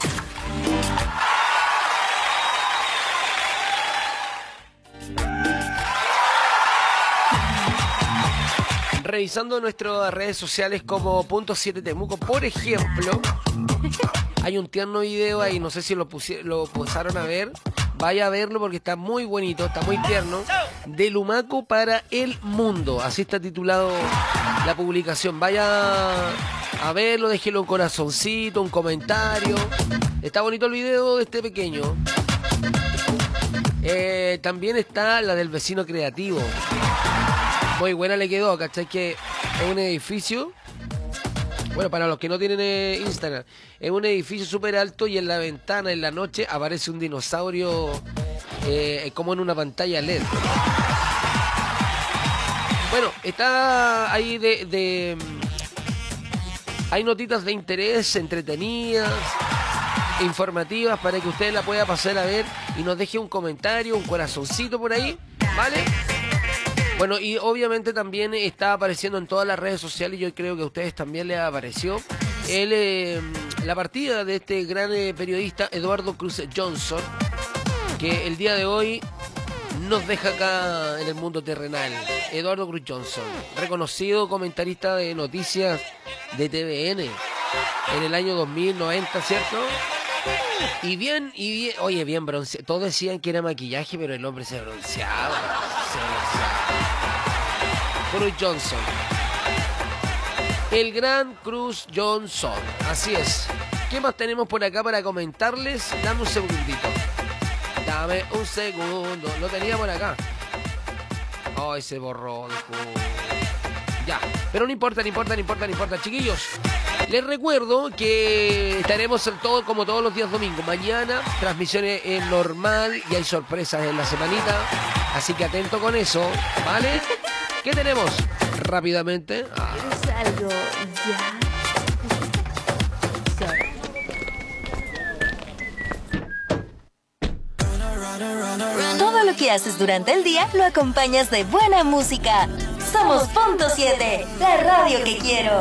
Revisando nuestras redes sociales como punto siete Temuco, por ejemplo, hay un tierno video ahí, no sé si lo, pusi- lo pasaron a ver, vaya a verlo porque está muy bonito, está muy tierno, de Lumaco para el mundo, así está titulado la publicación, vaya a verlo, déjelo un corazoncito, un comentario, está bonito el video de este pequeño. Eh, también está la del vecino creativo. Muy buena le quedó, ¿cachai? Que es un edificio, bueno, para los que no tienen eh, Instagram, es un edificio súper alto y en la ventana, en la noche, aparece un dinosaurio eh, como en una pantalla L E D. Bueno, está ahí de, de... Hay notitas de interés, entretenidas, informativas, para que usted la pueda pasar a ver y nos deje un comentario, un corazoncito por ahí, ¿vale? Bueno, y obviamente también está apareciendo en todas las redes sociales, y yo creo que a ustedes también les apareció, el, eh, la partida de este gran eh, periodista Eduardo Cruz Johnson, que el día de hoy nos deja acá en el mundo terrenal. Eduardo Cruz Johnson, reconocido comentarista de noticias de T V N en el año dos mil noventa, ¿cierto? Y bien, y bien, oye, bien bronceado. Todos decían que era maquillaje, pero el hombre se bronceaba. Se bronceaba. Cruz Johnson. El gran Cruz Johnson. Así es. ¿Qué más tenemos por acá para comentarles? Dame un segundito. Dame un segundo. Lo tenía por acá. Ay, se borró. Ya. Pero no importa, no importa, no importa, no importa. Chiquillos, les recuerdo que estaremos en todo, como todos los días domingos. Mañana, transmisiones en normal y hay sorpresas en la semanita. Así que atento con eso, ¿vale? ¿Qué tenemos? Rápidamente. Ah. Algo ya. Todo lo que haces durante el día lo acompañas de buena música. Somos Punto siete, la radio que quiero.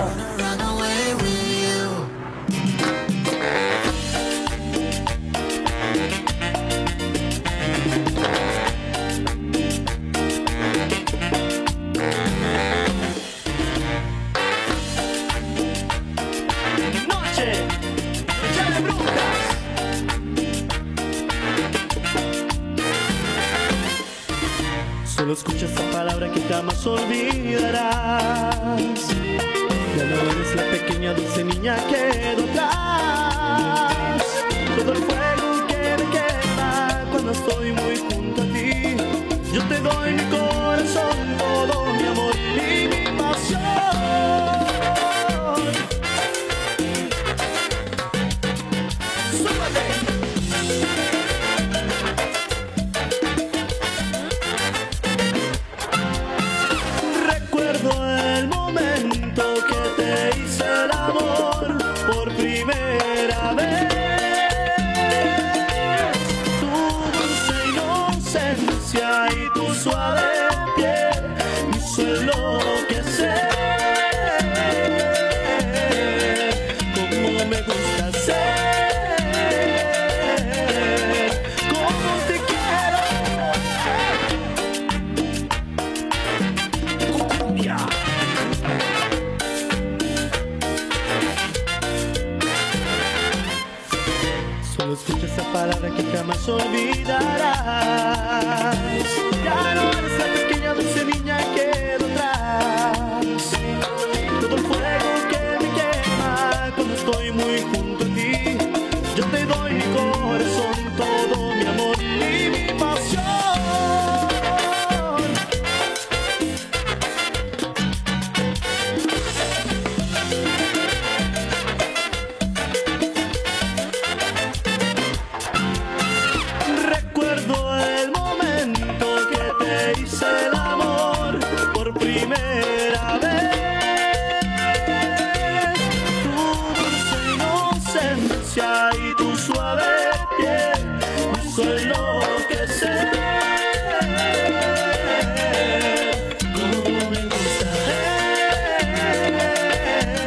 Solo escucha esta palabra que jamás olvidarás. Ya no eres la pequeña dulce niña que atrás. Todo el fuego que me quema cuando estoy muy junto a ti. Yo te doy mi corazón, todo mi amor y mi pasión. ¡Súbete! El momento que te hice el amor por primera vez, tu dulce inocencia y tu suave piel me hizo enloquecer. Como me gusta ser, como te quiero. Yeah. Solo escucha esa palabra que jamás olvidarás. Ya no eres la pequeña dulce niña que detrás. Todo el fuego que me quema cuando estoy muy junto a ti. Yo te doy mi corazón, todo mi amor y mi pasión. Recuerdo el momento que te hice el amor por primera vez. Tu dulce inocencia y tu suave piel me hizo enloquecer. Como me gusta ser,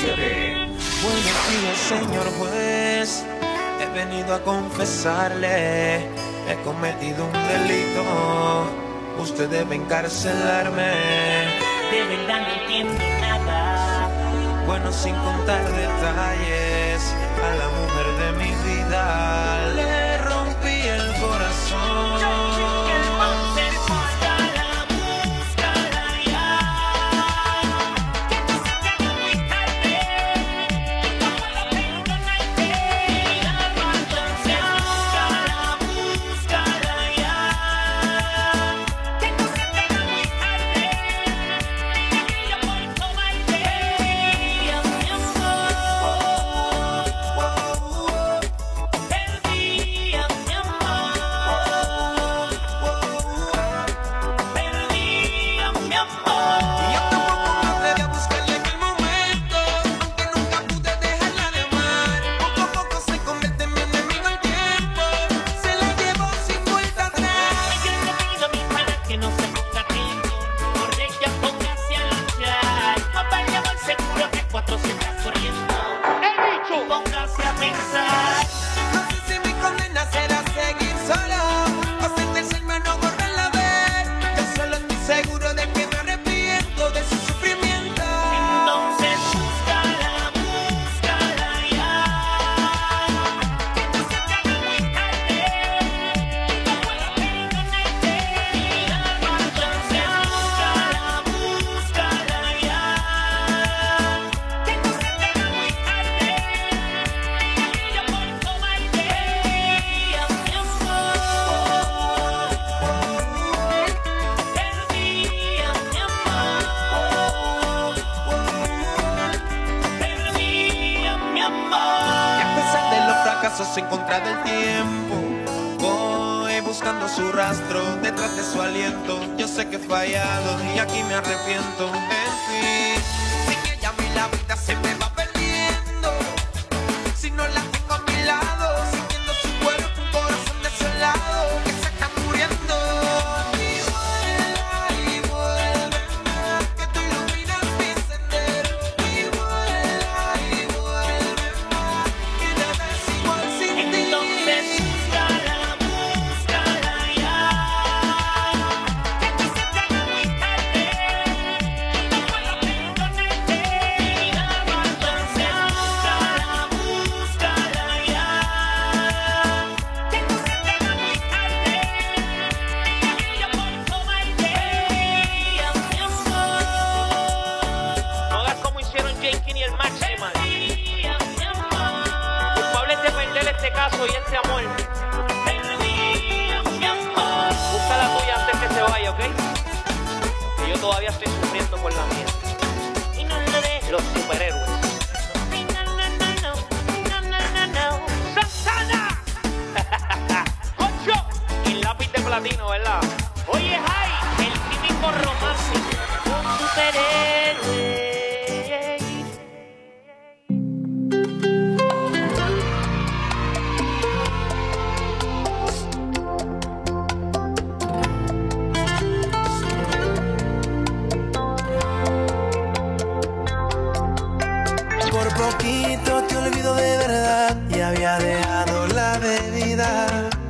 siete. Buenos días, señor juez. He venido a confesarle. He cometido un delito. Usted debe encarcelarme. De verdad no entiendo nada. Bueno, sin contar detalles, a la mujer de mi vida le rompí el corazón. Entonces búscala, búscala ya. Que tú se te haga muy tarde. No puedo perdonarte. Entonces búscala, búscala ya. Que tú se te haga muy tarde. Y yo por tomarte. Dios mi amor. Perdí a mi amor. Perdí a mi amor. Y yo tampoco me atreví a buscarla en el momento, aunque nunca pude dejarla de amar. Poco a poco se convierte en mi enemigo el tiempo, se la llevo sin vuelta atrás. Yo le pido a mi pana que no se ponga atento, por ella póngase a luchar. No vayamos al seguro que cuatro se está corriendo. ¡El bicho! Póngase a pensar. No sé si mi condena será seguir solo o sentenciarme a no volverla a ver. Yo solo estoy seguro de que me arrepiento de su sufrimiento. Entonces búscala, búscala ya. Que tú se te haga muy tarde. No puedo perdonarte. Entonces búscala, búscala ya. Que tú se te haga muy tarde. Y yo por tomarte. Perdí a mi amor. Perdí a mi amor. Perdí a mi amor. Y a pesar de los fracasos en contra del tiempo, voy buscando su rastro detrás de su aliento. Yo sé que he fallado y aquí me arrepiento. En fin, sin ella a mí la vida se me va perdiendo. Si no la tengo a mi lado, sintiendo su cuerpo, un corazón desolado que se está muriendo. Y vuela y vuélveme, que tú iluminas mi sendero. Y vuela y vuélveme, que nada es igual sin ti. Entonces búscala, búscala ya. Que tú se te haga muy tarde. No puedo perdonarte. Entonces búscala, búscala ya. Que tú se te haga muy tarde. Y yo por tomarte. Perdí a mi amor. No hagas como hicieron Jenkins y el Maximal. Perdí a mi amor. Culpables de perder este caso y este amor. Perdí a mi amor. Busca la tuya antes que se vaya, ¿ok? Que yo todavía estoy sufriendo por la mía. Y no lo dejes. Los superhéroes. No, no, no, no. No, no, no, no. ¡Santana! ¡Ocho! Y el lápiz de platino, ¿verdad? Oye, Jai, el típico romántico, un superhéroe. Por poquito te olvido de verdad y había dejado la bebida.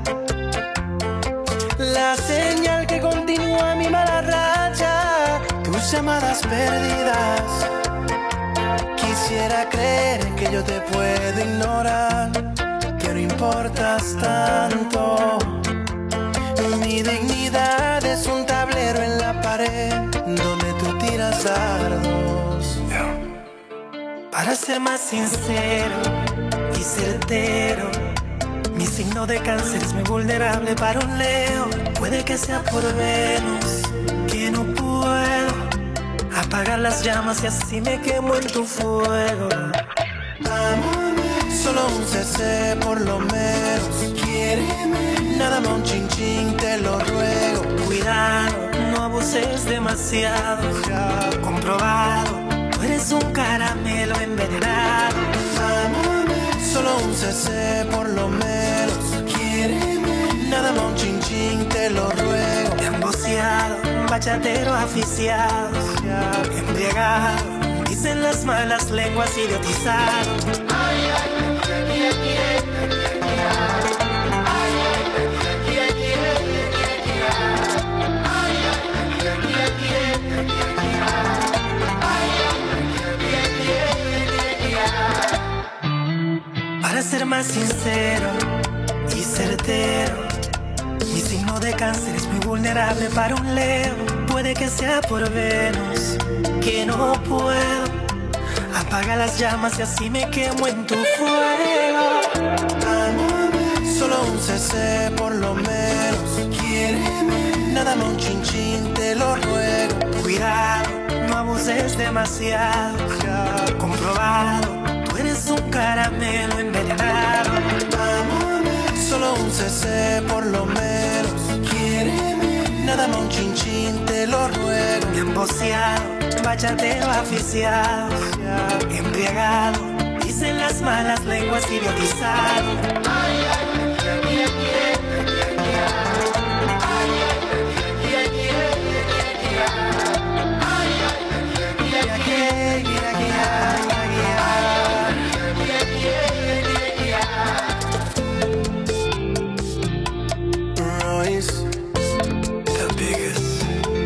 La señal que continúa mi mala racha, tus llamadas perdidas. Quisiera creer que yo te puedo ignorar, que no importas tanto. Mi dignidad es un tablero en la pared donde tú tiras dardos. Para ser más sincero y certero, mi signo de cáncer es muy vulnerable para un Leo. Puede que sea por Venus, que no puedo apagar las llamas y así me quemo en tu fuego. Amame, solo un C C por lo menos. Quiéreme, nada más un chin chin, te lo ruego. Cuidado, no abuses demasiado. Ya comprobado, tú eres un caramelo envenenado. Amame, solo un C C por lo menos. Quiéreme, nada más un chin chin, te lo ruego. Te han boceado, bachatero aficiado, embriagado, Dicen las malas lenguas idiotizaron. Ay, ay, ay, ay, para ser más sincero y certero, mi signo de cáncer es muy vulnerable para un Leo. Puede que sea por Venus, que no puedo. Apaga las llamas y así me quemo en tu fuego. Solo un C C por lo menos. Quiéreme, nada más un chin chin, te lo ruego. Cuidado, no abuses demasiado. Comprobado, tú eres un caramelo envenenado. Solo un C C por lo menos. Quiéreme, nada más un chin chin, te lo ruego. Bien boceado, bachateo aficiado, embriagado, dicen las malas lenguas idiotizado. Ay, ay, Royce, the biggest.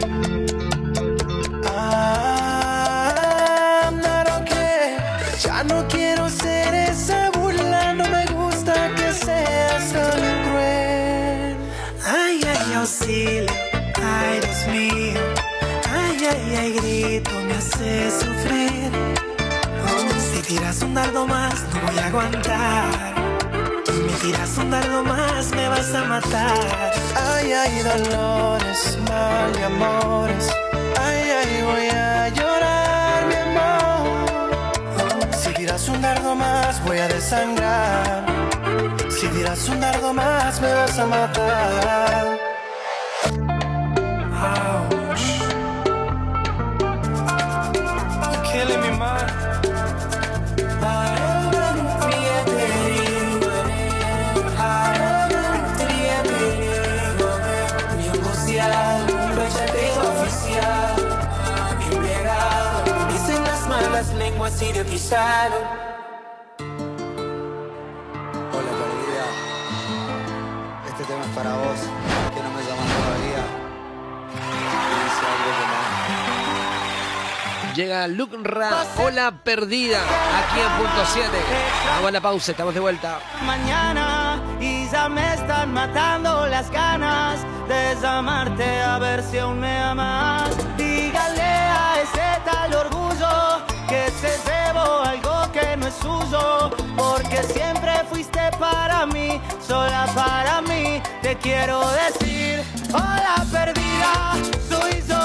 I'm not okay. Ya no quiero ser esa burla, no me gusta que seas tan cruel. Ay, ay, auxilio, ay, Dios mío. Ay, ay, ay, grito, me hace sufrir. Oh, si tiras un dardo más, no voy a aguantar. Me tiras un dardo más, me vas a matar. Ay, ay, dolores, mal y amores. Ay, ay, voy a llorar, mi amor. Oh, si tiras un dardo más, voy a desangrar. Si tiras un dardo más, me vas a matar. Ouch. You're killing me, man. Dicen las malas lenguas idiotizaron. Hola, perdida. Este tema es para vos, que no me llaman todavía. Y dice algo como... Llega Lucra, hola perdida, aquí en punto siete. Vamos a la pausa, estamos de vuelta. Mañana y ya me están matando las ganas de desamarte, a ver si aún me amas. Dígale a ese tal orgullo que se llevó algo que no es suyo, porque siempre fuiste para mí, sola para mí. Te quiero decir, hola perdida,